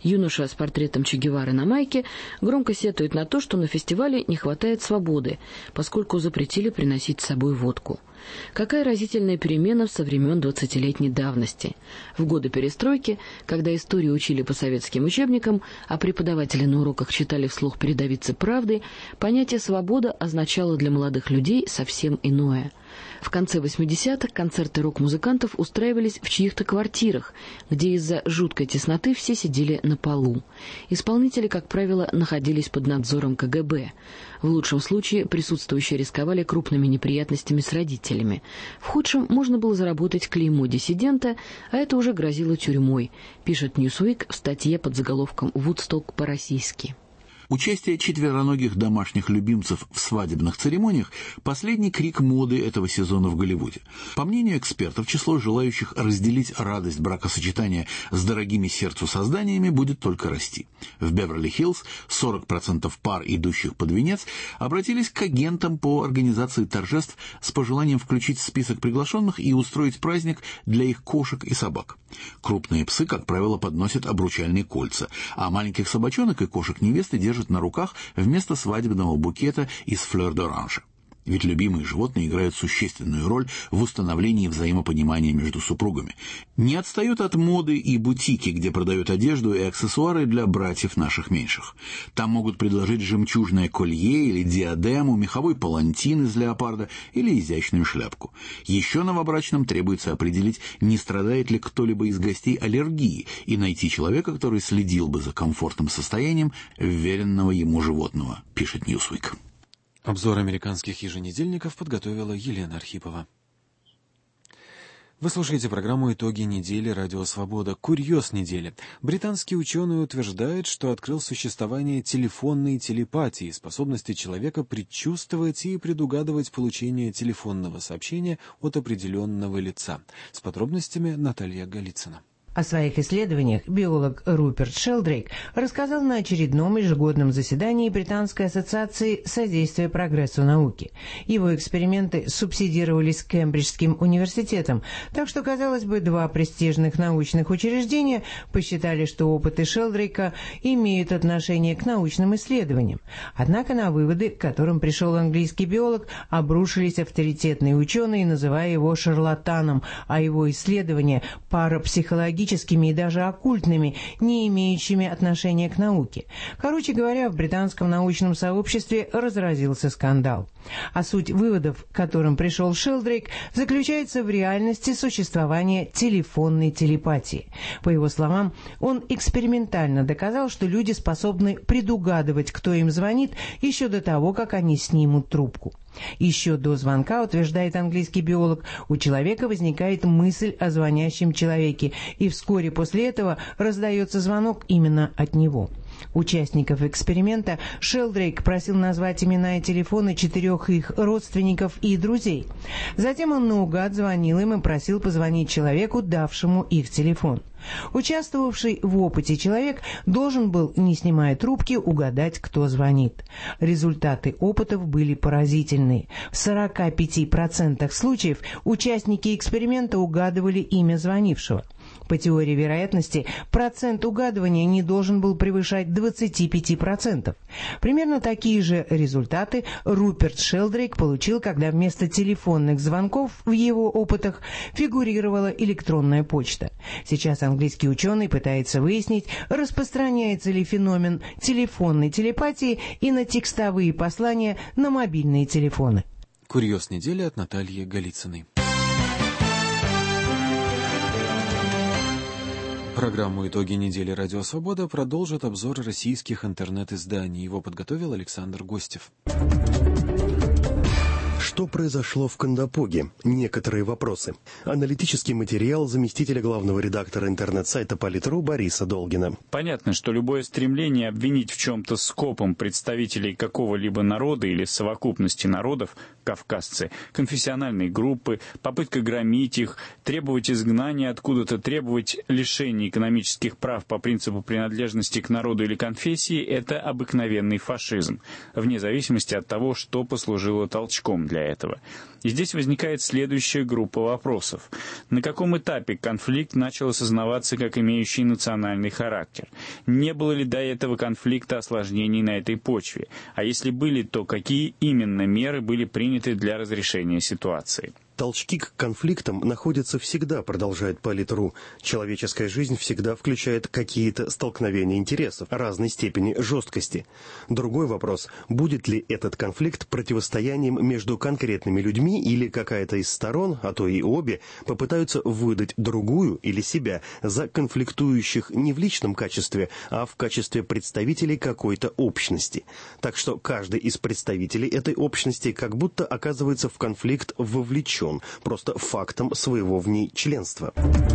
Юноша с портретом Че Гевары на майке громко сетует на то, что на фестивале не хватает свободы, поскольку запретили приносить с собой водку. Какая разительная перемена со времен 20-летней давности. В годы перестройки, когда историю учили по советским учебникам, а преподаватели на уроках читали вслух передовицы правды, понятие «свобода» означало для молодых людей совсем иное. В конце 80-х концерты рок-музыкантов устраивались в чьих-то квартирах, где из-за жуткой тесноты все сидели на полу. Исполнители, как правило, находились под надзором КГБ. В лучшем случае присутствующие рисковали крупными неприятностями с родителями. В худшем можно было заработать клеймо диссидента, а это уже грозило тюрьмой, пишет Newsweek в статье под заголовком «Вудсток по-российски». Участие четвероногих домашних любимцев в свадебных церемониях – последний крик моды этого сезона в Голливуде. По мнению экспертов, число желающих разделить радость бракосочетания с дорогими сердцу созданиями будет только расти. В Беверли-Хиллз 40% пар, идущих под венец, обратились к агентам по организации торжеств с пожеланием включить в список приглашенных и устроить праздник для их кошек и собак. Крупные псы, как правило, подносят обручальные кольца, а маленьких собачонок и кошек невесты держат на руках вместо свадебного букета из флёр-д'оранжа. Ведь любимые животные играют существенную роль в установлении взаимопонимания между супругами. Не отстают от моды и бутики, где продают одежду и аксессуары для братьев наших меньших. Там могут предложить жемчужное колье или диадему, меховой палантин из леопарда или изящную шляпку. Еще новобрачным требуется определить, не страдает ли кто-либо из гостей аллергией, и найти человека, который следил бы за комфортным состоянием вверенного ему животного, пишет Newsweek. Обзор американских еженедельников подготовила Елена Архипова. Вы слушаете программу «Итоги недели. Радио Свобода». Курьез недели. Британский ученый утверждает, что открыл существование телефонной телепатии, способности человека предчувствовать и предугадывать получение телефонного сообщения от определенного лица. С подробностями Наталья Голицына. О своих исследованиях биолог Руперт Шелдрейк рассказал на очередном ежегодном заседании Британской ассоциации содействия прогрессу науки. Его эксперименты субсидировались Кембриджским университетом, так что, казалось бы, два престижных научных учреждения посчитали, что опыты Шелдрейка имеют отношение к научным исследованиям. Однако на выводы, к которым пришел английский биолог, обрушились авторитетные ученые, называя его шарлатаном, а его исследования – парапсихологическими и даже оккультными, не имеющими отношения к науке. Короче говоря, в британском научном сообществе разразился скандал. А суть выводов, к которым пришел Шелдрейк, заключается в реальности существования телефонной телепатии. По его словам, он экспериментально доказал, что люди способны предугадывать, кто им звонит, еще до того, как они снимут трубку. Еще до звонка, утверждает английский биолог, у человека возникает мысль о звонящем человеке, и вскоре после этого раздается звонок именно от него. Участников эксперимента Шелдрейк просил назвать имена и телефоны 4 их родственников и друзей. Затем он наугад звонил им и просил позвонить человеку, давшему их телефон. Участвовавший в опыте человек должен был, не снимая трубки, угадать, кто звонит. Результаты опытов были поразительные. В 45% случаев участники эксперимента угадывали имя звонившего. По теории вероятности, процент угадывания не должен был превышать 25%. Примерно такие же результаты Руперт Шелдрейк получил, когда вместо телефонных звонков в его опытах фигурировала электронная почта. Сейчас английский ученый пытается выяснить, распространяется ли феномен телефонной телепатии и на текстовые послания на мобильные телефоны. Курьез недели от Натальи Голицыной. Программу «Итоги недели. Радио Свобода» продолжит обзор российских интернет-изданий. Его подготовил Александр Гостев. Что произошло в Кандапоге? Некоторые вопросы. Аналитический материал заместителя главного редактора интернет-сайта Политру Бориса Долгина. Понятно, что любое стремление обвинить в чем-то скопом представителей какого-либо народа или совокупности народов, кавказцы, конфессиональные группы, попытка громить их, требовать изгнания откуда-то, требовать лишения экономических прав по принципу принадлежности к народу или конфессии – это обыкновенный фашизм, вне зависимости от того, что послужило толчком для этого. И здесь возникает следующая группа вопросов. На каком этапе конфликт начал осознаваться как имеющий национальный характер? Не было ли до этого конфликта осложнений на этой почве? А если были, то какие именно меры были приняты для разрешения ситуации? Толчки к конфликтам находятся всегда, продолжает Политру. Человеческая жизнь всегда включает какие-то столкновения интересов разной степени жесткости. Другой вопрос, будет ли этот конфликт противостоянием между конкретными людьми или какая-то из сторон, а то и обе, попытаются выдать другую или себя за конфликтующих не в личном качестве, а в качестве представителей какой-то общности. Так что каждый из представителей этой общности как будто оказывается в конфликт вовлечен, просто фактом своего в ней членства.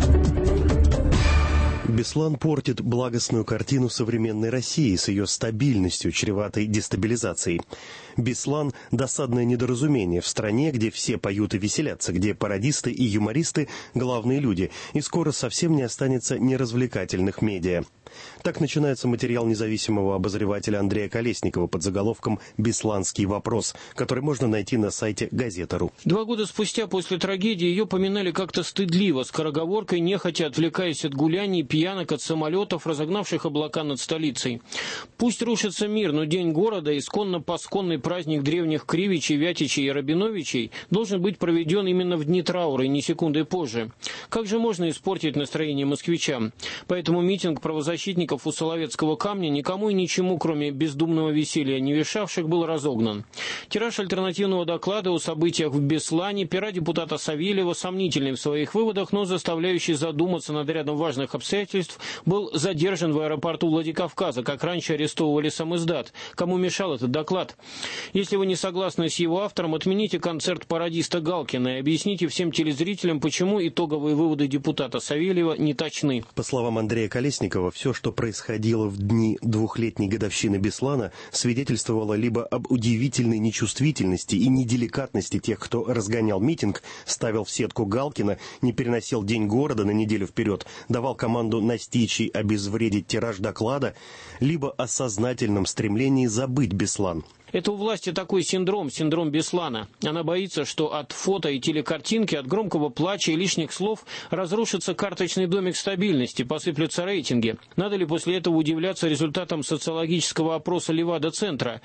Беслан портит благостную картину современной России с ее стабильностью, чреватой дестабилизацией. Беслан – досадное недоразумение в стране, где все поют и веселятся, где пародисты и юмористы – главные люди, и скоро совсем не останется неразвлекательных медиа. Так начинается материал независимого обозревателя Андрея Колесникова под заголовком «Бесланский вопрос», который можно найти на сайте Газета.ру. 2 года спустя после трагедии ее поминали как-то стыдливо, скороговоркой, нехотя отвлекаясь от гуляний, пьянок, от самолетов, разогнавших облака над столицей. Пусть рушится мир, но День города, исконно-посконный праздник древних Кривичей, Вятичей и Рабиновичей, должен быть проведен именно в дни траура и ни секунды позже. Как же можно испортить настроение москвичам? Поэтому митинг правозащитников у Соловецкого камня никому и ничему, кроме бездумного веселья не вешавших, был разогнан. Тираж альтернативного доклада о событиях в Беслане, пера депутата Савельева, сомнительный в своих выводах, но заставляющий задуматься над рядом важных обстоятельств, был задержан в аэропорту Владикавказа, как раньше арестовывали самиздат. Кому мешал этот доклад? Если вы не согласны с его автором, отмените концерт пародиста Галкина и объясните всем телезрителям, почему итоговые выводы депутата Савельева не точны. По словам Андрея Колесникова, все, что происходило в дни 2-летней годовщины Беслана, свидетельствовало либо об удивительной нечувствительности и неделикатности тех, кто разгонял митинг, ставил в сетку Галкина, не переносил День города на неделю вперед, давал команду настичь и обезвредить тираж доклада, либо о сознательном стремлении забыть Беслан. Это у власти такой синдром Беслана. Она боится, что от фото и телекартинки, от громкого плача и лишних слов разрушится карточный домик стабильности, посыплются рейтинги. Надо ли после этого удивляться результатам социологического опроса Левада-центра?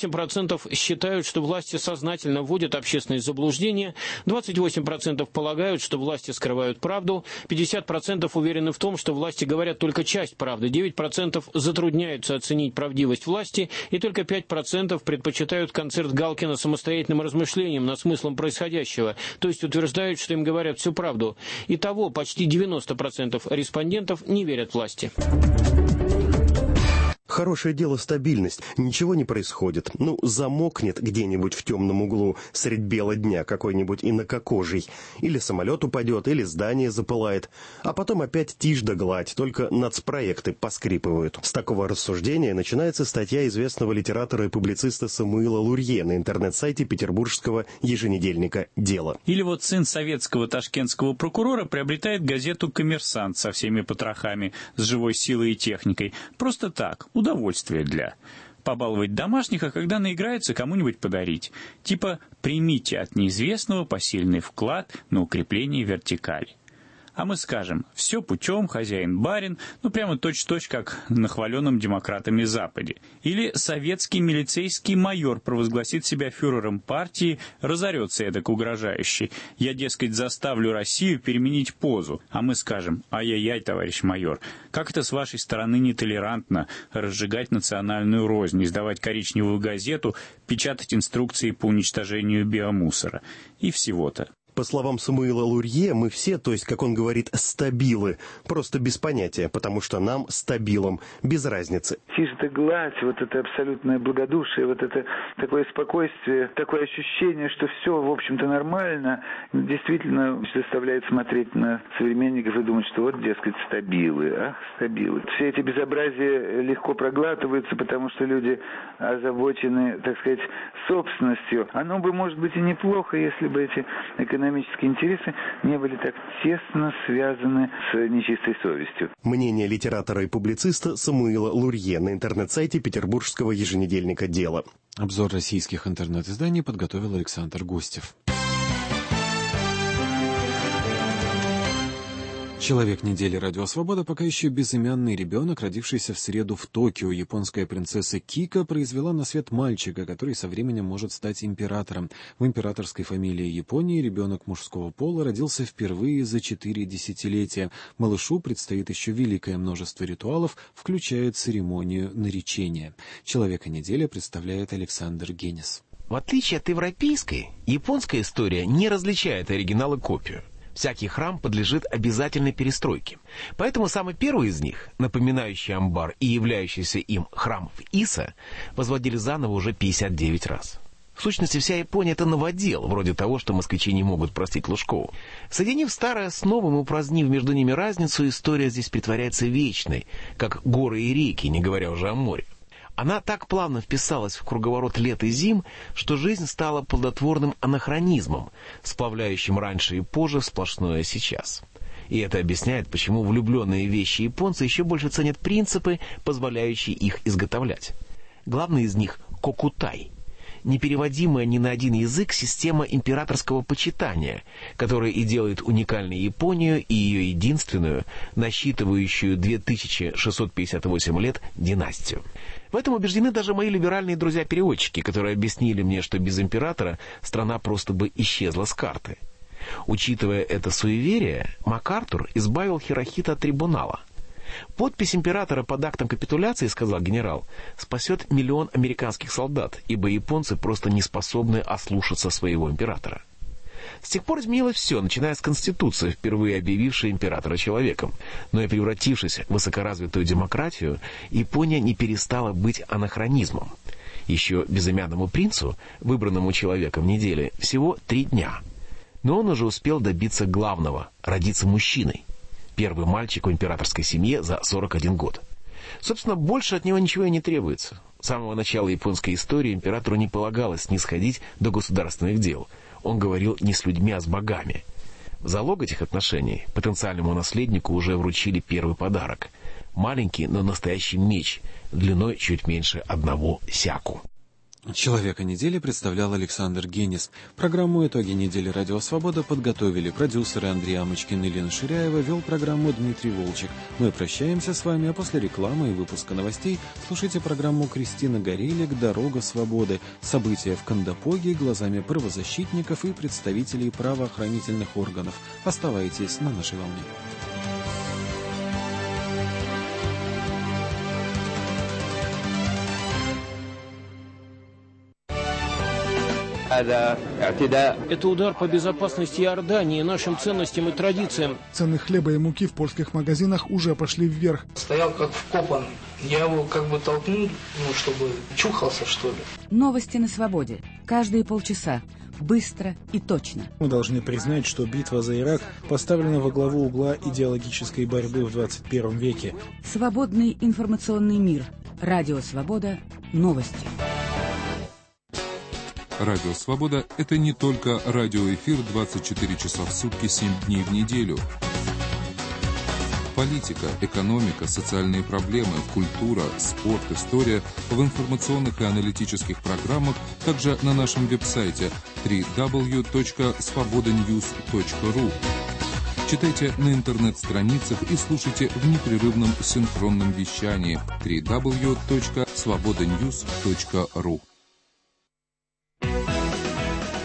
8% считают, что власти сознательно вводят общественные заблуждения, 28% полагают, что власти скрывают правду, 50% уверены в том, что власти говорят только часть правды, 9% затрудняются оценить правдивость власти, и только 5% предпочитают концерт Галкина самостоятельным размышлением над смыслом происходящего, то есть утверждают, что им говорят всю правду. Итого почти 90% респондентов не верят власти. Хорошее дело стабильность. Ничего не происходит. Замокнет где-нибудь в темном углу средь бела дня какой-нибудь инококожий. Или самолет упадет, или здание запылает. А потом опять тишь да гладь, только нацпроекты поскрипывают. С такого рассуждения начинается статья известного литератора и публициста Самуила Лурье на интернет-сайте петербургского еженедельника «Дело». Или вот сын советского ташкентского прокурора приобретает газету «Коммерсант» со всеми потрохами, с живой силой и техникой. Просто так, удовольствие для. Побаловать домашних, а когда наиграется, кому-нибудь подарить. Типа «примите от неизвестного посильный вклад на укрепление вертикали». А мы скажем, все путем, хозяин-барин, прямо точь-в-точь, как на хваленном демократами Западе. Или советский милицейский майор провозгласит себя фюрером партии, разорется эдак угрожающе. Я, дескать, заставлю Россию переменить позу. А мы скажем, ай-яй-яй, товарищ майор, как это с вашей стороны нетолерантно разжигать национальную рознь, издавать коричневую газету, печатать инструкции по уничтожению биомусора. И всего-то. По словам Самуила Лурье, мы все, то есть, как он говорит, стабилы, просто без понятия, потому что нам, стабилам, без разницы. Тишь-то гладь, вот это абсолютное благодушие, вот это такое спокойствие, такое ощущение, что все, в общем-то, нормально, действительно заставляет смотреть на современников и думать, что вот, дескать, стабилы, стабилы. Все эти безобразия легко проглатываются, потому что люди озабочены, так сказать, собственностью. Оно бы, может быть, и неплохо, если бы эти экономические экономические интересы не были так тесно связаны с нечистой совестью. Мнение литератора и публициста Самуила Лурье на интернет-сайте петербургского еженедельника «Дело». Обзор российских интернет-изданий подготовил Александр Гостев. Человек недели «Радио Свобода» пока еще безымянный ребенок, родившийся в среду в Токио. Японская принцесса Кика произвела на свет мальчика, который со временем может стать императором. В императорской фамилии Японии ребенок мужского пола родился впервые за 4 десятилетия. Малышу предстоит еще великое множество ритуалов, включая церемонию наречения. Человека недели представляет Александр Генис. В отличие от европейской, японская история не различает оригинал и копию. Всякий храм подлежит обязательной перестройке. Поэтому самый первый из них, напоминающий амбар и являющийся им храм в Иса, возводили заново уже 59 раз. В сущности, вся Япония — это новодел, вроде того, что москвичи не могут простить Лужкову. Соединив старое с новым и упразднив между ними разницу, история здесь притворяется вечной, как горы и реки, не говоря уже о море. Она так плавно вписалась в круговорот лет и зим, что жизнь стала плодотворным анахронизмом, сплавляющим раньше и позже в сплошное сейчас. И это объясняет, почему влюбленные вещи японцы еще больше ценят принципы, позволяющие их изготовлять. Главный из них — кокутай. Непереводимая ни на один язык система императорского почитания, которая и делает уникальной Японию и ее единственную, насчитывающую 2658 лет, династию. В этом убеждены даже мои либеральные друзья-переводчики, которые объяснили мне, что без императора страна просто бы исчезла с карты. Учитывая это суеверие, МакАртур избавил Хирохито от трибунала. Подпись императора под актом капитуляции, сказал генерал, спасет 1 миллион американских солдат, ибо японцы просто не способны ослушаться своего императора. С тех пор изменилось все, начиная с Конституции, впервые объявившей императора человеком. Но и превратившись в высокоразвитую демократию, Япония не перестала быть анахронизмом. Еще безымянному принцу, выбранному человеком недели, всего 3 дня. Но он уже успел добиться главного – родиться мужчиной. Первый мальчик в императорской семье за 41 год. Собственно, больше от него ничего и не требуется. С самого начала японской истории императору не полагалось снисходить до государственных дел. Он говорил не с людьми, а с богами. В залог этих отношений потенциальному наследнику уже вручили первый подарок. Маленький, но настоящий меч, длиной чуть меньше 1 сяку. Человека недели представлял Александр Генис. Программу «Итоги недели Радио Свобода» подготовили продюсеры Андрей Амочкин и Лена Ширяева, вел программу Дмитрий Волчек. Мы прощаемся с вами, а после рекламы и выпуска новостей слушайте программу Кристины Горелик «Дорога свободы». События в Кандапоге глазами правозащитников и представителей правоохранительных органов. Оставайтесь на нашей волне. Это удар по безопасности Иордании, нашим ценностям и традициям. Цены хлеба и муки в польских магазинах уже пошли вверх. Стоял как вкопанный. Я его как бы толкнул, чтобы чухался, что ли. Новости на свободе. Каждые полчаса. Быстро и точно. Мы должны признать, что битва за Ирак поставлена во главу угла идеологической борьбы в 21 веке. Свободный информационный мир. Радио Свобода. Новости. Радио «Свобода» — это не только радиоэфир 24 часа в сутки, 7 дней в неделю. Политика, экономика, социальные проблемы, культура, спорт, история в информационных и аналитических программах, также на нашем веб-сайте www.svobodanews.ru. Читайте на интернет-страницах и слушайте в непрерывном синхронном вещании www.svobodanews.ru.